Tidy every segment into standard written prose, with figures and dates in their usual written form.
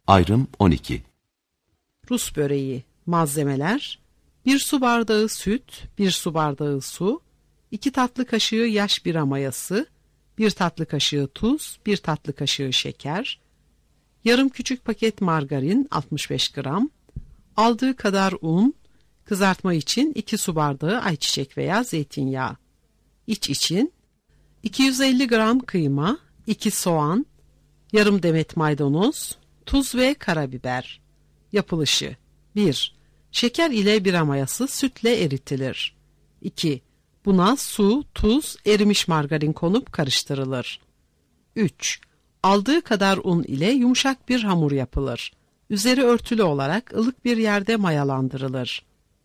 Ayrım 12. Rus böreği. Malzemeler: 1 su bardağı süt, 1 su bardağı su, 2 tatlı kaşığı yaş bira mayası, 1 tatlı kaşığı tuz, 1 tatlı kaşığı şeker, yarım küçük paket margarin 65 gram, aldığı kadar un, kızartma için 2 su bardağı ayçiçek veya zeytinyağı, iç için 250 gram kıyma, 2 soğan, yarım demet maydanoz, tuz ve karabiber. Yapılışı: 1. Şeker ile bira mayası sütle eritilir. 2. Buna su, tuz, erimiş margarin konup karıştırılır. 3. Aldığı kadar un ile yumuşak bir hamur yapılır. Üzeri örtülü olarak ılık bir yerde mayalandırılır.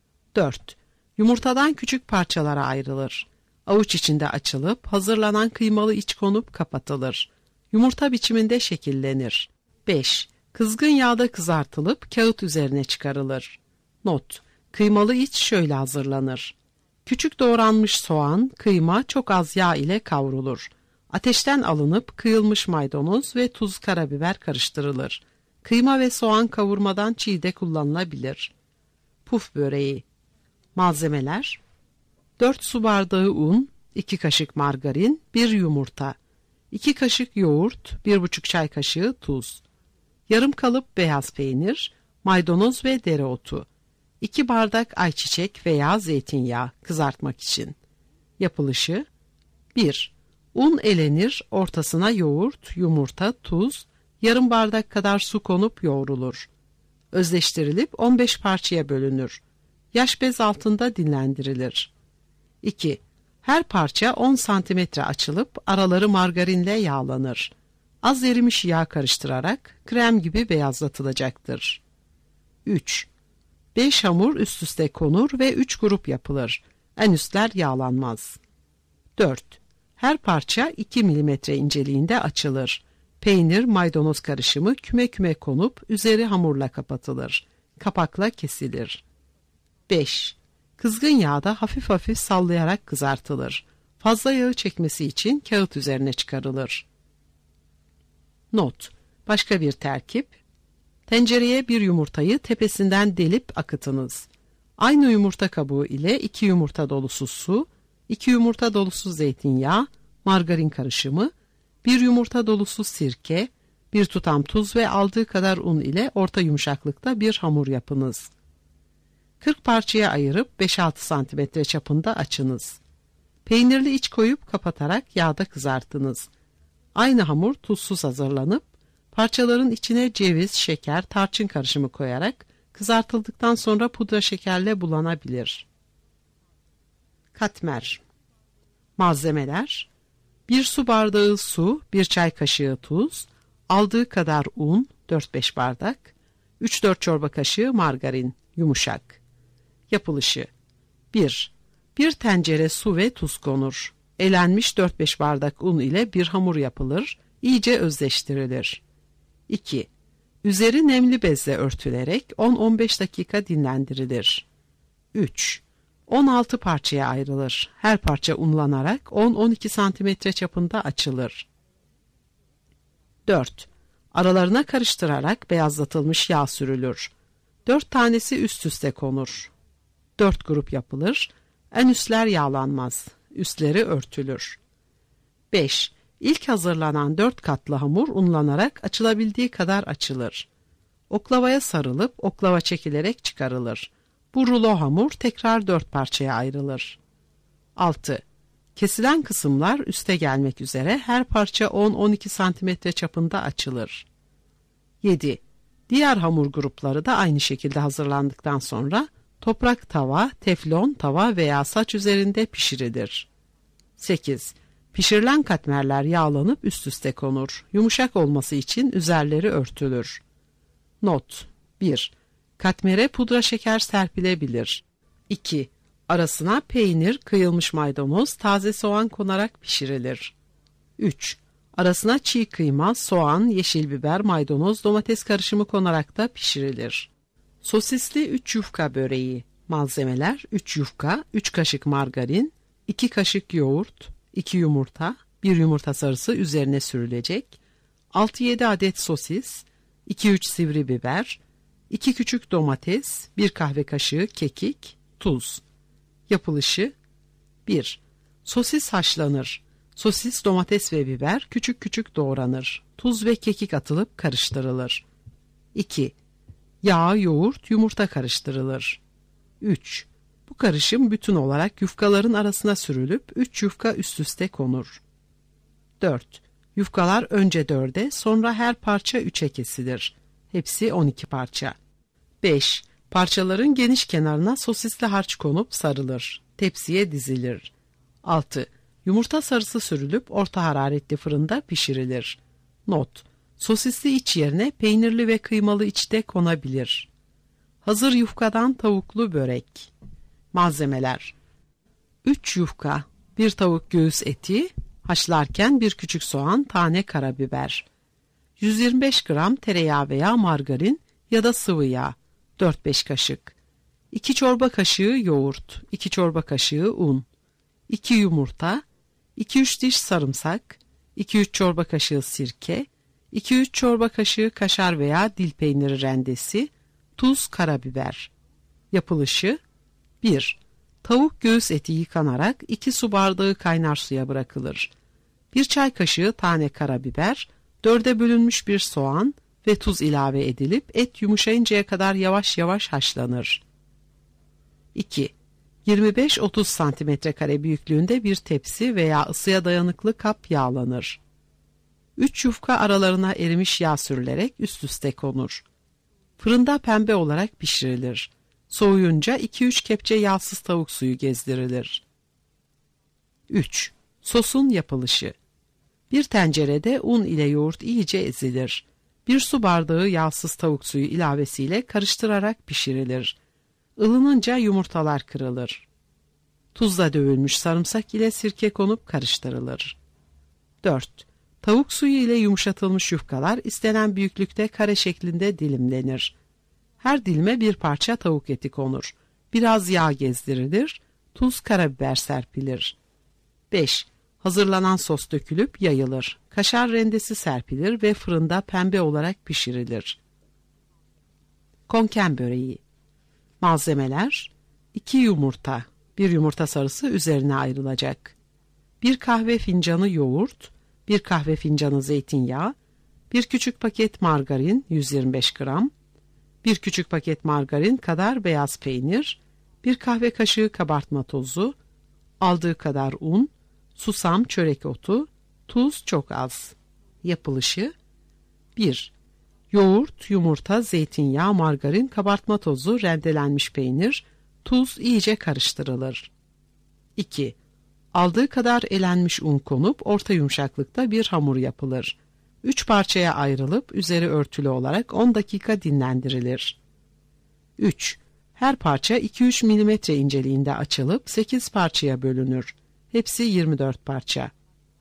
4. Yumurtadan küçük parçalara ayrılır. Avuç içinde açılıp hazırlanan kıymalı iç konup kapatılır. Yumurta biçiminde şekillenir. 5. Kızgın yağda kızartılıp kağıt üzerine çıkarılır. Not: kıymalı iç şöyle hazırlanır. Küçük doğranmış soğan, kıyma çok az yağ ile kavrulur. Ateşten alınıp kıyılmış maydanoz ve tuz, karabiber karıştırılır. Kıyma ve soğan kavurmadan çiğ de kullanılabilir. Puf böreği. Malzemeler: 4 su bardağı un, 2 kaşık margarin, 1 yumurta, 2 kaşık yoğurt, 1,5 çay kaşığı tuz, yarım kalıp beyaz peynir, maydanoz ve dereotu, 2 bardak ayçiçek veya zeytinyağı kızartmak için. Yapılışı: 1. Un elenir, ortasına yoğurt, yumurta, tuz, yarım bardak kadar su konup yoğrulur. Özleştirilip 15 parçaya bölünür. Yaş bez altında dinlendirilir. 2. Her parça 10 santimetre açılıp araları margarinle yağlanır. Az erimiş yağ karıştırarak krem gibi beyazlatılacaktır. 3. 5 hamur üst üste konur ve 3 grup yapılır. En üstler yağlanmaz. 4. Her parça 2 milimetre inceliğinde açılır. Peynir, maydanoz karışımı küme küme konup üzeri hamurla kapatılır. Kapakla kesilir. 5. Kızgın yağda hafif hafif sallayarak kızartılır. Fazla yağı çekmesi için kağıt üzerine çıkarılır. Not: başka bir terkip: tencereye 1 yumurtayı tepesinden delip akıtınız. Aynı yumurta kabuğu ile 2 yumurta dolusu su, 2 yumurta dolusu zeytinyağı, margarin karışımı, 1 yumurta dolusu sirke, 1 tutam tuz ve aldığı kadar un ile orta yumuşaklıkta bir hamur yapınız. 40 parçaya ayırıp 5-6 santimetre çapında açınız. Peynirli iç koyup kapatarak yağda kızartınız. Aynı hamur tuzsuz hazırlanıp parçaların içine ceviz, şeker, tarçın karışımı koyarak kızartıldıktan sonra pudra şekerle bulanabilir. Katmer. Malzemeler: 1 su bardağı su, 1 çay kaşığı tuz, aldığı kadar un 4-5 bardak, 3-4 çorba kaşığı margarin, yumuşak. Yapılışı: 1. Bir tencere su ve tuz konur. Elenmiş 4-5 bardak un ile bir hamur yapılır, iyice özleştirilir. 2. Üzeri nemli bezle örtülerek 10-15 dakika dinlendirilir. 3. 16 parçaya ayrılır. Her parça unlanarak 10-12 santimetre çapında açılır. 4. Aralarına karıştırarak beyazlatılmış yağ sürülür. 4 tanesi üst üste konur. 4 grup yapılır. En üstler yağlanmaz. Üstleri örtülür. 5. İlk hazırlanan 4 katlı hamur unlanarak açılabildiği kadar açılır. Oklavaya sarılıp oklava çekilerek çıkarılır. Bu rulo hamur tekrar 4 parçaya ayrılır. 6. Kesilen kısımlar üste gelmek üzere her parça 10-12 santimetre çapında açılır. 7. Diğer hamur grupları da aynı şekilde hazırlandıktan sonra toprak tava, teflon tava veya saç üzerinde pişirilir. 8. Pişirilen katmerler yağlanıp üst üste konur. Yumuşak olması için üzerleri örtülür. Not: 1. Katmere pudra şeker serpilebilir. 2. Arasına peynir, kıyılmış maydanoz, taze soğan konarak pişirilir. 3. Arasına çiğ kıyma, soğan, yeşil biber, maydanoz, domates karışımı konarak da pişirilir. Sosisli 3 yufka böreği. Malzemeler: 3 yufka, 3 kaşık margarin, 2 kaşık yoğurt, 2 yumurta, 1 yumurta sarısı üzerine sürülecek, 6-7 adet sosis, 2-3 sivri biber, 2 küçük domates, 1 kahve kaşığı kekik, tuz. Yapılışı: 1. Sosis haşlanır. Sosis, domates ve biber küçük küçük doğranır. Tuz ve kekik atılıp karıştırılır. 2. Yağ, yoğurt, yumurta karıştırılır. 3. Bu karışım bütün olarak yufkaların arasına sürülüp 3 yufka üst üste konur. 4. Yufkalar önce 4'e, sonra her parça 3'e kesilir. Hepsi 12 parça. 5. Parçaların geniş kenarına sosisli harç konup sarılır. Tepsiye dizilir. 6. Yumurta sarısı sürülüp orta hararetli fırında pişirilir. Not: Sosisli iç yerine peynirli ve kıymalı iç de konabilir. Hazır yufkadan tavuklu börek. Malzemeler: 3 yufka, 1 tavuk göğüs eti, haşlarken 1 küçük soğan, tane karabiber. 125 gram tereyağı veya margarin ya da sıvı yağ, 4-5 kaşık. 2 çorba kaşığı yoğurt, 2 çorba kaşığı un. 2 yumurta, 2-3 diş sarımsak, 2-3 çorba kaşığı sirke, 2-3 çorba kaşığı kaşar veya dil peyniri rendesi, tuz, karabiber. Yapılışı: 1. Tavuk göğüs eti yıkanarak 2 su bardağı kaynar suya bırakılır. 1 çay kaşığı tane karabiber, 4'e bölünmüş 1 soğan ve tuz ilave edilip et yumuşayıncaya kadar yavaş yavaş haşlanır. 2. 25-30 santimetrekare büyüklüğünde bir tepsi veya ısıya dayanıklı kap yağlanır. 3 yufka aralarına erimiş yağ sürülerek üst üste konur. Fırında pembe olarak pişirilir. Soğuyunca 2-3 kepçe yağsız tavuk suyu gezdirilir. 3. Sosun yapılışı: 1 tencerede un ile yoğurt iyice ezilir. 1 su bardağı yağsız tavuk suyu ilavesiyle karıştırarak pişirilir. Ilınınca yumurtalar kırılır. Tuzla dövülmüş sarımsak ile sirke konup karıştırılır. 4. Tavuk suyu ile yumuşatılmış yufkalar istenen büyüklükte kare şeklinde dilimlenir. Her dilime 1 parça tavuk eti konur. Biraz yağ gezdirilir. Tuz, karabiber serpilir. 5. Hazırlanan sos dökülüp yayılır. Kaşar rendesi serpilir ve fırında pembe olarak pişirilir. Konken böreği. Malzemeler: 2 yumurta, 1 yumurta sarısı üzerine ayrılacak. 1 kahve fincanı yoğurt, 1 kahve fincanı zeytinyağı, 1 küçük paket margarin 125 gram, 1 küçük paket margarin kadar beyaz peynir, 1 kahve kaşığı kabartma tozu, aldığı kadar un, susam, çörek otu, tuz çok az. Yapılışı: 1. Yoğurt, yumurta, zeytinyağı, margarin, kabartma tozu, rendelenmiş peynir, tuz iyice karıştırılır. 2. Aldığı kadar elenmiş un konup orta yumuşaklıkta bir hamur yapılır. 3 parçaya ayrılıp üzeri örtülü olarak 10 dakika dinlendirilir. 3. Her parça 2-3 milimetre inceliğinde açılıp 8 parçaya bölünür. Hepsi 24 parça.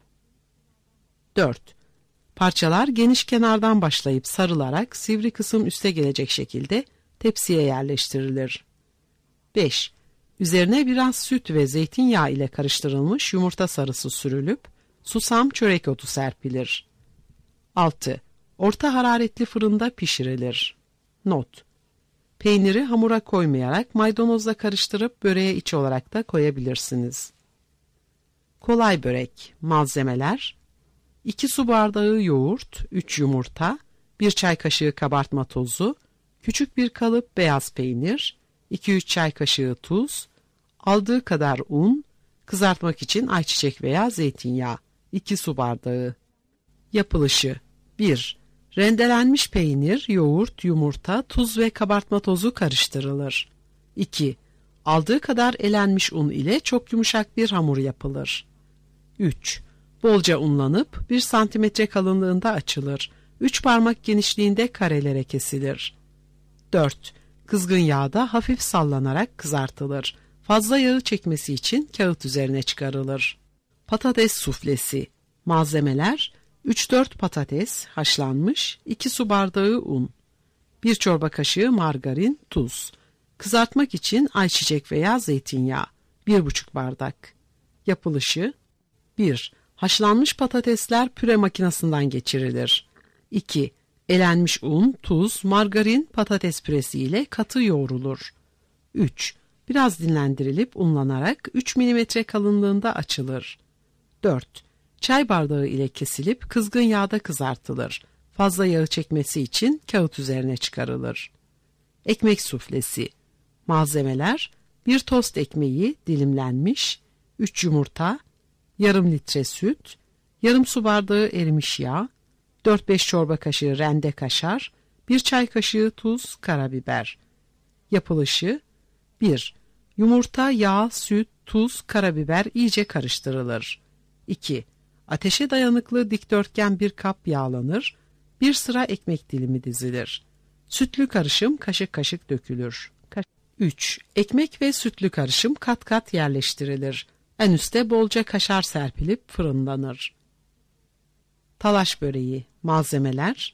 4. Parçalar geniş kenardan başlayıp sarılarak sivri kısım üste gelecek şekilde tepsiye yerleştirilir. 5. Üzerine biraz süt ve zeytinyağı ile karıştırılmış yumurta sarısı sürülüp susam, çörek otu serpilir. 6. Orta hararetli fırında pişirilir. Not: Peyniri hamura koymayarak maydanozla karıştırıp böreğe iç olarak da koyabilirsiniz. Kolay börek. Malzemeler: 2 su bardağı yoğurt, 3 yumurta, 1 çay kaşığı kabartma tozu, küçük bir kalıp beyaz peynir, 2-3 çay kaşığı tuz, aldığı kadar un, kızartmak için ayçiçek veya zeytinyağı, 2 su bardağı. Yapılışı: 1. Rendelenmiş peynir, yoğurt, yumurta, tuz ve kabartma tozu karıştırılır. 2. Aldığı kadar elenmiş un ile çok yumuşak bir hamur yapılır. 3. Bolca unlanıp 1 santimetre kalınlığında açılır. 3 parmak genişliğinde karelere kesilir. 4. Kızgın yağda hafif sallanarak kızartılır. Fazla yağı çekmesi için kağıt üzerine çıkarılır. Patates suflesi. Malzemeler: 3-4 patates haşlanmış, 2 su bardağı un, 1 çorba kaşığı margarin, tuz. Kızartmak için ayçiçek veya zeytinyağı, 1,5 bardak. Yapılışı: 1. Haşlanmış patatesler püre makinesinden geçirilir. 2. Elenmiş un, tuz, margarin, patates püresi ile katı yoğrulur. 3. Biraz dinlendirilip unlanarak 3 mm kalınlığında açılır. 4. Çay bardağı ile kesilip kızgın yağda kızartılır. Fazla yağı çekmesi için kağıt üzerine çıkarılır. Ekmek suflesi. Malzemeler: 1 tost ekmeği dilimlenmiş, 3 yumurta, yarım litre süt, yarım su bardağı erimiş yağ, 4-5 çorba kaşığı rende kaşar, 1 çay kaşığı tuz, karabiber. Yapılışı: 1. Yumurta, yağ, süt, tuz, karabiber iyice karıştırılır. 2. Ateşe dayanıklı dikdörtgen bir kap yağlanır, bir sıra ekmek dilimi dizilir. Sütlü karışım kaşık kaşık dökülür. 3. Ekmek ve sütlü karışım kat kat yerleştirilir. En üste bolca kaşar serpilip fırınlanır. Talaş böreği. Malzemeler: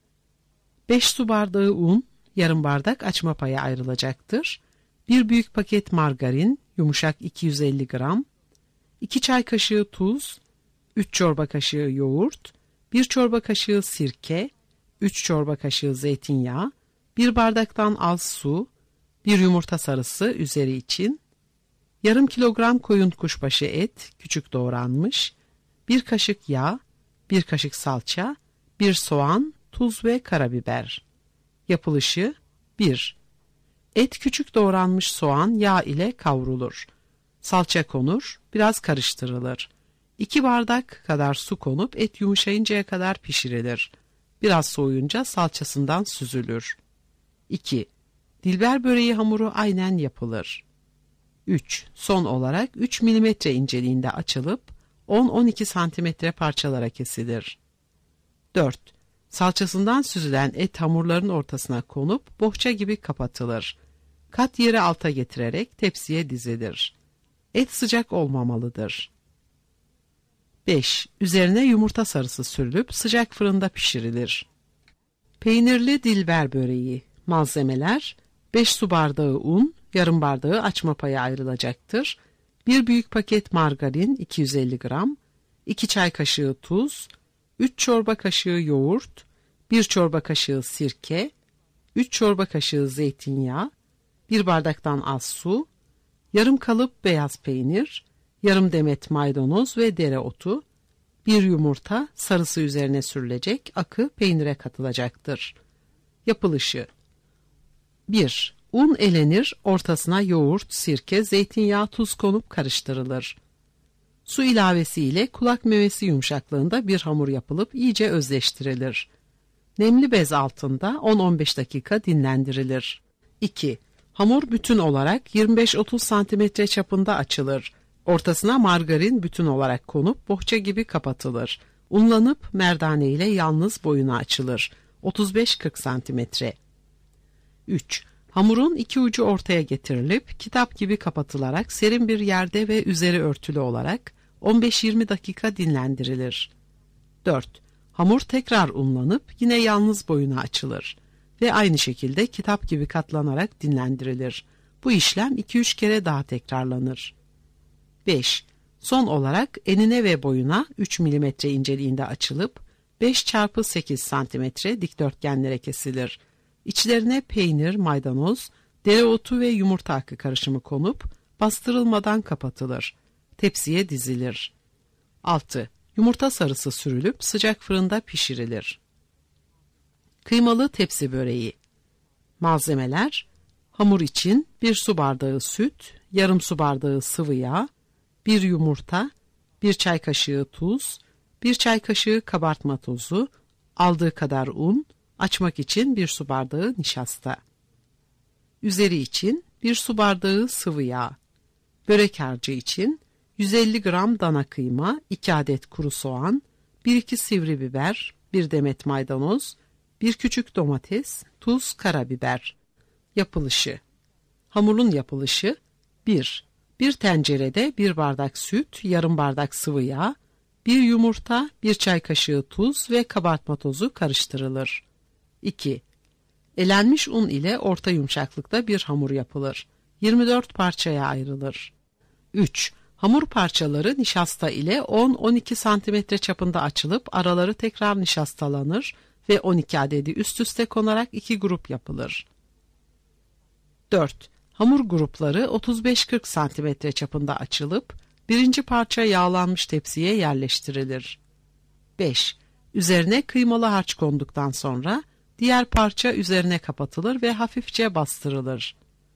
5 su bardağı un, yarım bardak açma payı ayrılacaktır. 1 büyük paket margarin, yumuşak 250 gram, 2 çay kaşığı tuz, 3 çorba kaşığı yoğurt, 1 çorba kaşığı sirke, 3 çorba kaşığı zeytinyağı, 1 bardaktan az su, 1 yumurta sarısı üzeri için, yarım kilogram koyun kuşbaşı et, küçük doğranmış, 1 kaşık yağ, 1 kaşık salça, 1 soğan, tuz ve karabiber. Yapılışı: 1. Et küçük doğranmış soğan yağ ile kavrulur. Salça konur, biraz karıştırılır. 2 bardak kadar su konup et yumuşayıncaya kadar pişirilir. Biraz soğuyunca salçasından süzülür. 2. Dilber böreği hamuru aynen yapılır. 3. Son olarak 3 mm inceliğinde açılıp 10-12 santimetre parçalara kesilir. 4. Salçasından süzülen et hamurların ortasına konup bohça gibi kapatılır. Kat yeri alta getirerek tepsiye dizilir. Et sıcak olmamalıdır. 5. Üzerine yumurta sarısı sürülüp sıcak fırında pişirilir. Peynirli dilber böreği. Malzemeler: 5 su bardağı un, yarım bardağı açma payı ayrılacaktır. 1 büyük paket margarin 250 gram, 2 çay kaşığı tuz, 3 çorba kaşığı yoğurt, 1 çorba kaşığı sirke, 3 çorba kaşığı zeytinyağı, 1 bardaktan az su, yarım kalıp beyaz peynir, yarım demet maydanoz ve dereotu, 1 yumurta sarısı üzerine sürülecek, akı peynire katılacaktır. Yapılışı: 1. Un elenir, ortasına yoğurt, sirke, zeytinyağı, tuz konup karıştırılır. Su ilavesiyle kulak memesi yumuşaklığında bir hamur yapılıp iyice özleştirilir. Nemli bez altında 10-15 dakika dinlendirilir. 2. Hamur bütün olarak 25-30 santimetre çapında açılır. Ortasına margarin bütün olarak konup bohça gibi kapatılır. Unlanıp merdane ile yalnız boyuna açılır. 35-40 santimetre. 3. Hamurun iki ucu ortaya getirilip kitap gibi kapatılarak serin bir yerde ve üzeri örtülü olarak 15-20 dakika dinlendirilir. 4. Hamur tekrar unlanıp yine yalnız boyuna açılır ve aynı şekilde kitap gibi katlanarak dinlendirilir. Bu işlem 2-3 kere daha tekrarlanır. 5. Son olarak enine ve boyuna 3 mm inceliğinde açılıp 5x8 cm dikdörtgenlere kesilir. İçlerine peynir, maydanoz, dereotu ve yumurta akı karışımı konup bastırılmadan kapatılır. Tepsiye dizilir. 6. Yumurta sarısı sürülüp sıcak fırında pişirilir. Kıymalı tepsi böreği. Malzemeler: hamur için 1 su bardağı süt, yarım su bardağı sıvı yağ, 1 yumurta, 1 çay kaşığı tuz, 1 çay kaşığı kabartma tozu, aldığı kadar un, açmak için 1 su bardağı nişasta. Üzeri için 1 su bardağı sıvı yağ. Börek harcı için 150 gram dana kıyma, 2 adet kuru soğan, 1-2 sivri biber, 1 demet maydanoz, 1 küçük domates, tuz, karabiber. Yapılışı: hamurun yapılışı: 1. Bir tencerede 1 bardak süt, yarım bardak sıvı yağ, 1 yumurta, 1 çay kaşığı tuz ve kabartma tozu karıştırılır. 2. Elenmiş un ile orta yumuşaklıkta bir hamur yapılır. 24 parçaya ayrılır. 3. Hamur parçaları nişasta ile 10-12 santimetre çapında açılıp araları tekrar nişastalanır ve 12 adedi üst üste konarak 2 grup yapılır. 4. Hamur grupları 35-40 santimetre çapında açılıp birinci parça yağlanmış tepsiye yerleştirilir. 5. Üzerine kıymalı harç konduktan sonra diğer parça üzerine kapatılır ve hafifçe bastırılır.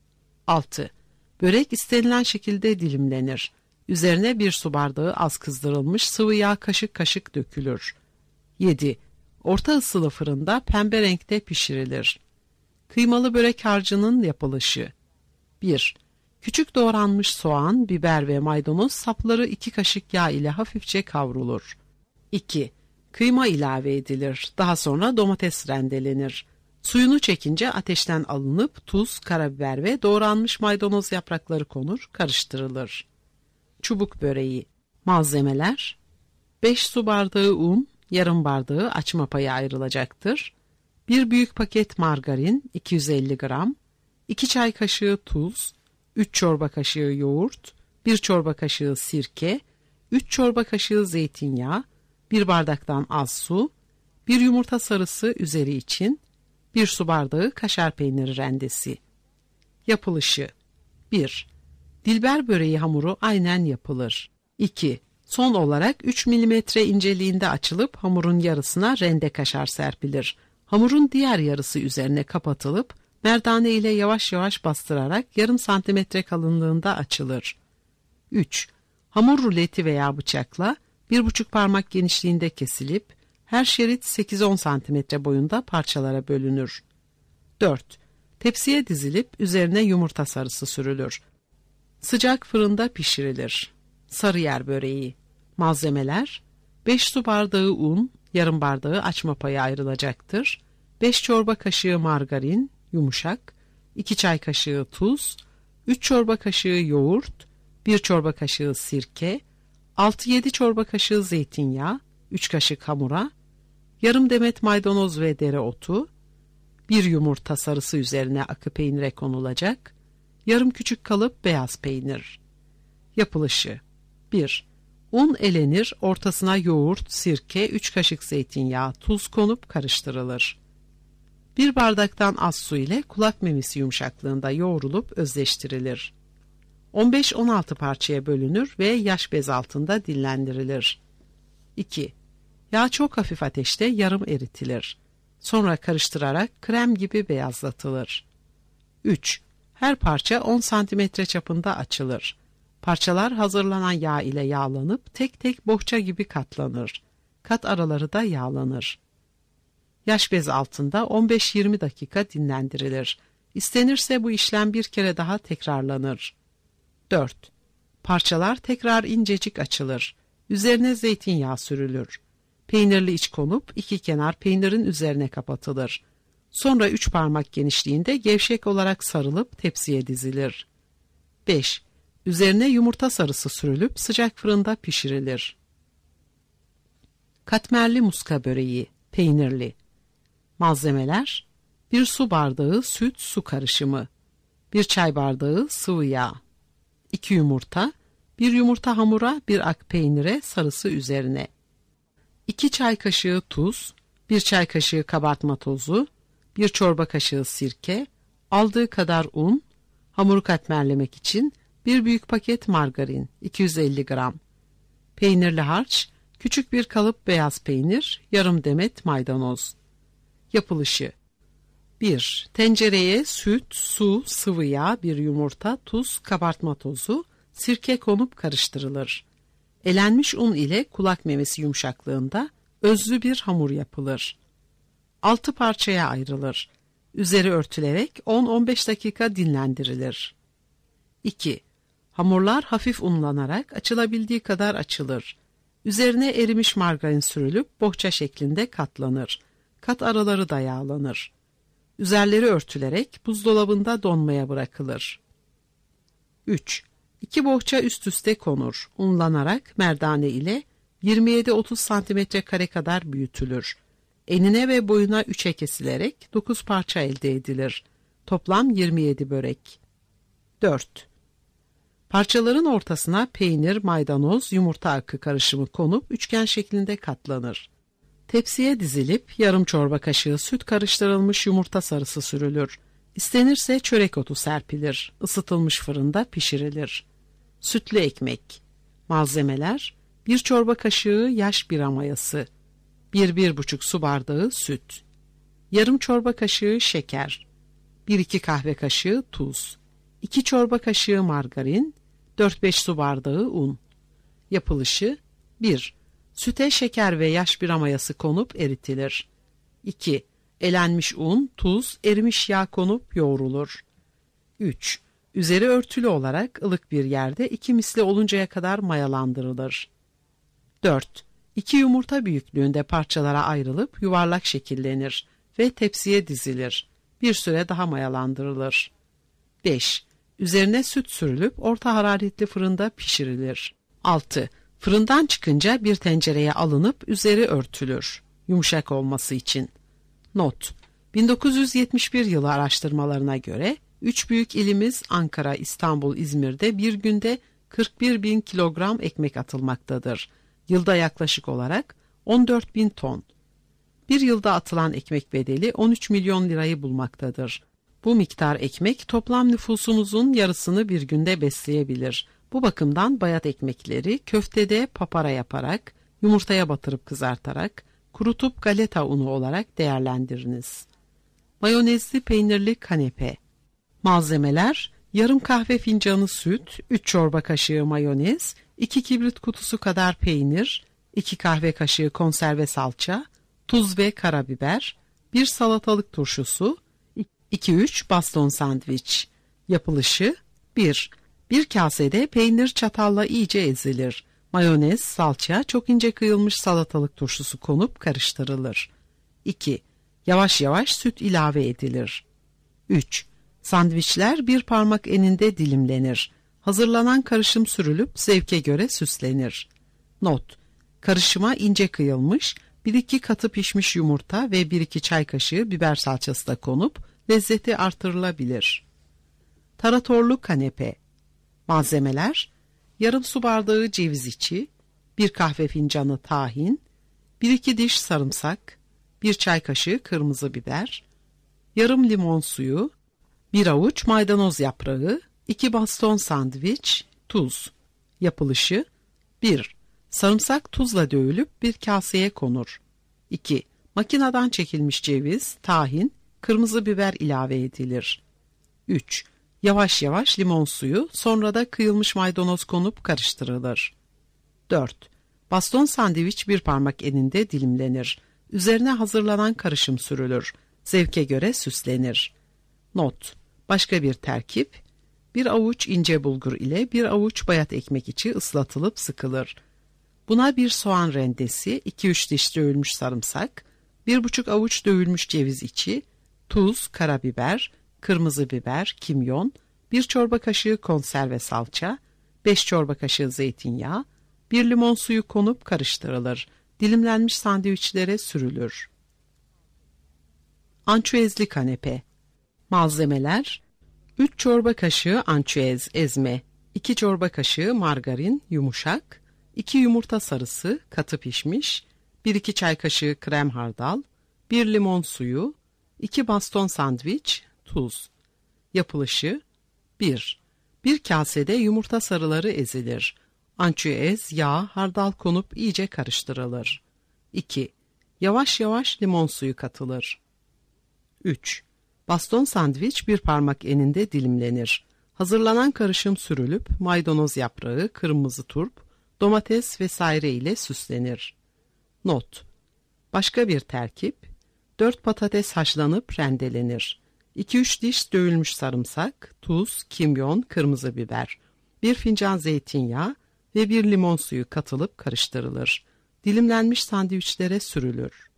6. Börek istenilen şekilde dilimlenir. Üzerine 1 su bardağı az kızdırılmış sıvı yağ kaşık kaşık dökülür. 7. Orta ısılı fırında pembe renkte pişirilir. Kıymalı börek harcının yapılışı. 1. Küçük doğranmış soğan, biber ve maydanoz sapları 2 kaşık yağ ile hafifçe kavrulur. 2. Kıyma ilave edilir. Daha sonra domates rendelenir. Suyunu çekince ateşten alınıp tuz, karabiber ve doğranmış maydanoz yaprakları konur, karıştırılır. Çubuk böreği. Malzemeler: 5 su bardağı un, yarım bardağı açma payı ayrılacaktır. 1 büyük paket margarin 250 gram, 2 çay kaşığı tuz, 3 çorba kaşığı yoğurt, 1 çorba kaşığı sirke, 3 çorba kaşığı zeytinyağı, 1 bardaktan az su, 1 yumurta sarısı üzeri için, 1 su bardağı kaşar peyniri rendesi. Yapılışı: 1. Dilber böreği hamuru aynen yapılır. 2. Son olarak 3 mm inceliğinde açılıp hamurun yarısına rende kaşar serpilir. Hamurun diğer yarısı üzerine kapatılıp merdane ile yavaş yavaş bastırarak yarım santimetre kalınlığında açılır. 3. Hamur ruleti veya bıçakla 1,5 parmak genişliğinde kesilip her şerit 8-10 santimetre boyunda parçalara bölünür. 4. Tepsiye dizilip üzerine yumurta sarısı sürülür. Sıcak fırında pişirilir. Sarıyer böreği. Malzemeler: 5 su bardağı un, yarım bardağı açma payı ayrılacaktır. 5 çorba kaşığı margarin, yumuşak, 2 çay kaşığı tuz, 3 çorba kaşığı yoğurt, 1 çorba kaşığı sirke, 6-7 çorba kaşığı zeytinyağı, 3 kaşık hamura, yarım demet maydanoz ve dereotu, 1 yumurta sarısı üzerine akı peynire konulacak, yarım küçük kalıp beyaz peynir. Yapılışı: 1. Un elenir, ortasına yoğurt, sirke, 3 kaşık zeytinyağı, tuz konup karıştırılır. 1 bardaktan az su ile kulak memesi yumuşaklığında yoğrulup özleştirilir. 15-16 parçaya bölünür ve yaş bez altında dinlendirilir. 2. Yağ çok hafif ateşte yarım eritilir. Sonra karıştırarak krem gibi beyazlatılır. 3. Her parça 10 santimetre çapında açılır. Parçalar hazırlanan yağ ile yağlanıp tek tek bohça gibi katlanır. Kat araları da yağlanır. Yaş bez altında 15-20 dakika dinlendirilir. İstenirse bu işlem bir kere daha tekrarlanır. 4. Parçalar tekrar incecik açılır. Üzerine zeytinyağı sürülür. Peynirli iç konup 2 kenar peynirin üzerine kapatılır. Sonra 3 parmak genişliğinde gevşek olarak sarılıp tepsiye dizilir. 5. Üzerine yumurta sarısı sürülüp sıcak fırında pişirilir. Katmerli muska böreği, peynirli. Malzemeler: 1 su bardağı süt su karışımı, 1 çay bardağı sıvı yağ, 2 yumurta, 1 yumurta hamura, 1 ak peynire sarısı üzerine, 2 çay kaşığı tuz, 1 çay kaşığı kabartma tozu, 1 çorba kaşığı sirke, aldığı kadar un, hamuru katmerlemek için 1 büyük paket margarin, 250 gram, peynirli harç, küçük bir kalıp beyaz peynir, yarım demet maydanoz. Yapılışı: 1. Tencereye süt, su, sıvı yağ, 1 yumurta, tuz, kabartma tozu, sirke konup karıştırılır. Elenmiş un ile kulak memesi yumuşaklığında özlü bir hamur yapılır. 6 parçaya ayrılır. Üzeri örtülerek 10-15 dakika dinlendirilir. 2. Hamurlar hafif unlanarak açılabildiği kadar açılır. Üzerine erimiş margarin sürülüp bohça şeklinde katlanır. Kat araları da yağlanır. Üzerleri örtülerek buzdolabında donmaya bırakılır. 3. 2 bohça üst üste konur. Unlanarak merdane ile 27-30 santimetre kare kadar büyütülür. Enine ve boyuna 3'e kesilerek 9 parça elde edilir. Toplam 27 börek. 4. Parçaların ortasına peynir, maydanoz, yumurta akı karışımı konup üçgen şeklinde katlanır. Tepsiye dizilip yarım çorba kaşığı süt karıştırılmış yumurta sarısı sürülür. İstenirse çörek otu serpilir. Isıtılmış fırında pişirilir. Sütlü ekmek. Malzemeler: 1 çorba kaşığı yaş bira mayası, 1-1,5 su bardağı süt, yarım çorba kaşığı şeker, 1-2 kahve kaşığı tuz, 2 çorba kaşığı margarin, 4-5 su bardağı un. Yapılışı: 1. Süte şeker ve yaş bira mayası konup eritilir. 2. Elenmiş un, tuz, erimiş yağ konup yoğrulur. 3. Üzeri örtülü olarak ılık bir yerde 2 misli oluncaya kadar mayalandırılır. 4. 2 yumurta büyüklüğünde parçalara ayrılıp yuvarlak şekillenir ve tepsiye dizilir. Bir süre daha mayalandırılır. 5. Üzerine süt sürülüp orta hararetli fırında pişirilir. 6. Fırından çıkınca bir tencereye alınıp üzeri örtülür, yumuşak olması için. Not: 1971 yılı araştırmalarına göre 3 büyük ilimiz Ankara, İstanbul, İzmir'de bir günde 41.000 kilogram ekmek atılmaktadır. Yılda yaklaşık olarak 14.000 ton. Bir yılda atılan ekmek bedeli 13 milyon lirayı bulmaktadır. Bu miktar ekmek toplam nüfusumuzun yarısını bir günde besleyebilir. Bu bakımdan bayat ekmekleri köftede papara yaparak, yumurtaya batırıp kızartarak, kurutup galeta unu olarak değerlendiriniz. Mayonezli peynirli kanepe. Malzemeler: yarım kahve fincanı süt, 3 çorba kaşığı mayonez, 2 kibrit kutusu kadar peynir, 2 kahve kaşığı konserve salça, tuz ve karabiber, 1 salatalık turşusu, 2-3 baston sandviç. Yapılışı: 1. Bir kasede peynir çatalla iyice ezilir. Mayonez, salça, çok ince kıyılmış salatalık turşusu konup karıştırılır. 2. Yavaş yavaş süt ilave edilir. 3. Sandviçler bir parmak eninde dilimlenir. Hazırlanan karışım sürülüp zevke göre süslenir. Not: karışıma ince kıyılmış 1-2 katı pişmiş yumurta ve 1-2 çay kaşığı biber salçası da konup lezzeti artırılabilir. Taratorlu kanepe. Malzemeler: yarım su bardağı ceviz içi, 1 kahve fincanı tahin, 1-2 diş sarımsak, 1 çay kaşığı kırmızı biber, yarım limon suyu, 1 avuç maydanoz yaprağı, 2 baston sandviç, tuz. Yapılışı: 1. Sarımsak tuzla dövülüp bir kaseye konur. 2. Makineden çekilmiş ceviz, tahin, kırmızı biber ilave edilir. 3. Yavaş yavaş limon suyu, sonra da kıyılmış maydanoz konup karıştırılır. 4. Baston sandviç bir parmak eninde dilimlenir. Üzerine hazırlanan karışım sürülür. Zevke göre süslenir. Not: başka bir terkip: 1 avuç ince bulgur ile 1 avuç bayat ekmek içi ıslatılıp sıkılır. Buna 1 soğan rendesi, 2-3 diş dövülmüş sarımsak, 1,5 avuç dövülmüş ceviz içi, tuz, karabiber, kırmızı biber, kimyon, 1 çorba kaşığı konserve salça, 5 çorba kaşığı zeytinyağı, 1 limon suyu konup karıştırılır. Dilimlenmiş sandviçlere sürülür. Ançüezli kanepe. Malzemeler: 3 çorba kaşığı ançüez ezme, 2 çorba kaşığı margarin yumuşak, 2 yumurta sarısı katı pişmiş, 1-2 çay kaşığı krem hardal, 1 limon suyu, 2 baston sandviç, tuz. Yapılışı: 1. Bir kasede yumurta sarıları ezilir. Ançüez, yağ, hardal konup iyice karıştırılır. 2. Yavaş yavaş limon suyu katılır. 3. Baston sandviç bir parmak eninde dilimlenir. Hazırlanan karışım sürülüp maydanoz yaprağı, kırmızı turp, domates vesaire ile süslenir. Not: başka bir terkip: 4 patates haşlanıp rendelenir. 2-3 diş dövülmüş sarımsak, tuz, kimyon, kırmızı biber, 1 fincan zeytinyağı ve 1 limon suyu katılıp karıştırılır. Dilimlenmiş sandviçlere sürülür.